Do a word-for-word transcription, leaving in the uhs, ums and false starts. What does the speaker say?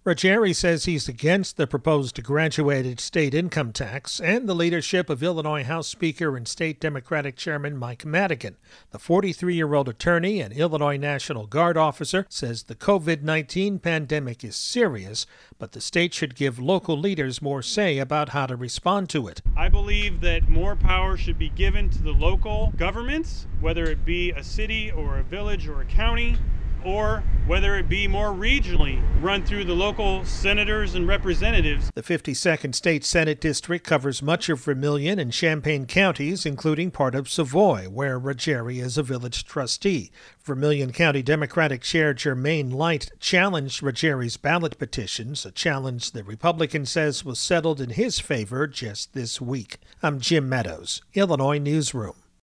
Ruggieri says he's against the proposed graduated state income tax and the leadership of Illinois House Speaker and State Democratic Chairman Mike Madigan. The forty-three-year-old attorney and Illinois National Guard officer says the covid nineteen pandemic is serious, but the state should give local leaders more say about how to respond to it. I believe that more power should be given to the local governments, whether it be a city or a village or a county, or whether it be more regionally run through the local senators and representatives. The fifty-second State Senate District covers much of Vermilion and Champaign counties, including part of Savoy, where Ruggieri is a village trustee. Vermilion County Democratic Chair Jermaine Light challenged Ruggieri's ballot petitions, a challenge the Republican says was settled in his favor just this week. I'm Jim Meadows, Illinois Newsroom.